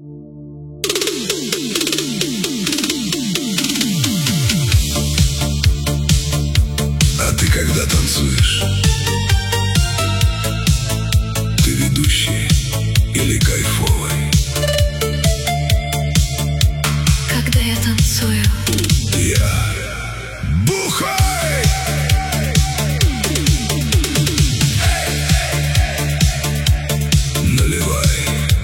А ты когда танцуешь? Ты ведущий или кайфовый? Когда я танцую, Я бухой! Наливай.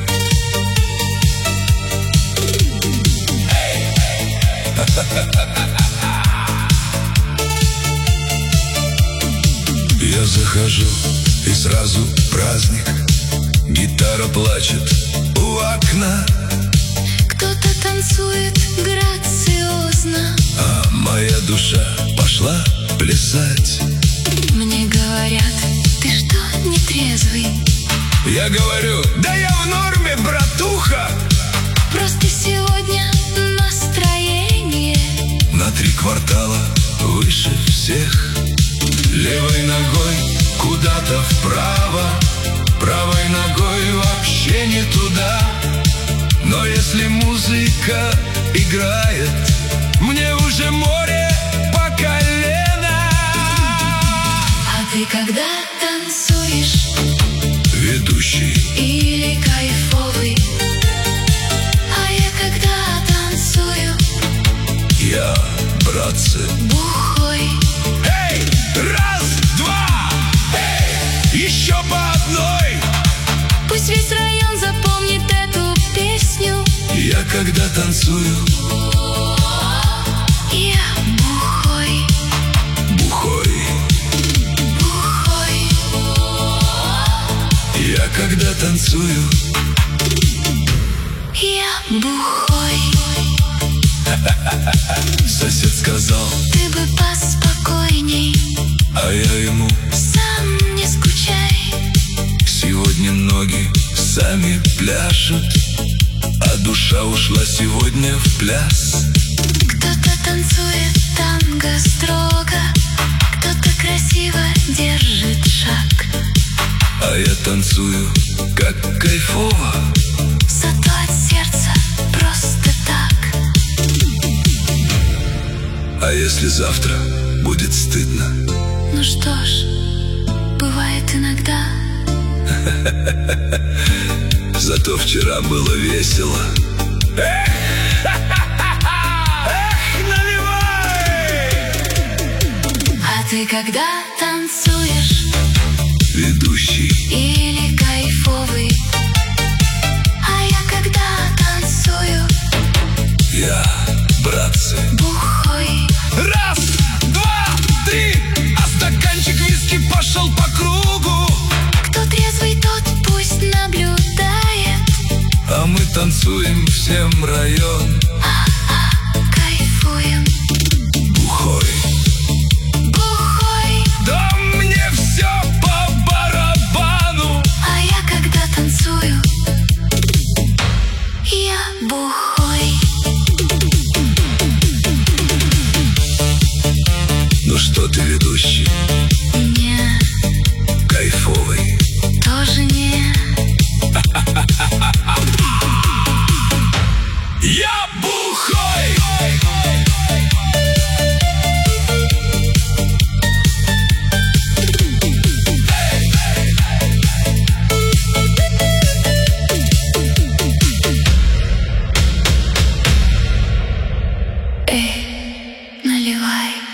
Я захожу, и сразу праздник. Гитара плачет у окна, кто-то танцует грациозно. а моя душа пошла плясать. Мне говорят, ты что, нетрезвый? Я говорю, да я в норме, братуха. Просто сегодня настроение. На 3 квартала выше всех. Левой ногой куда-то вправо, правой ногой вообще не туда. Но если музыка играет, мне уже море по колено. А ты когда танцуешь Ведущий, или кайфовый? А я когда танцую, я, братцы. бухой. Эй, раз, два, эй, еще по одной. Пусть весь район запомнит эту песню. Я когда танцую, Я бухой, бухой. бухой. Я когда танцую, Я бухой. сосед сказал, Ты бы поспокойней, а я ему: сам не скучай. сегодня ноги сами пляшут, а душа ушла сегодня в пляс. Кто-то танцует танго строго, кто-то красиво держит шаг. А я танцую, как кайфово. Зато от сердца просто так. А если завтра будет стыдно? Ну что ж, бывает иногда. Зато вчера было весело. Эх, наливай! А ты когда танцуешь Ведущий, или кайфовый? А я когда танцую, я, братцы. бухой. Раз, два, 3, а стаканчик виски пошел по кругу. Кто трезвый, тот пусть наблюдает. А мы танцуем всем район. Кайфуем, Бухой. бухой. Да мне все по барабану. А я когда танцую, я бухой. Ну что ты, ведущий, Не, кайфовый? тоже не. Я бухой! Эй, наливай.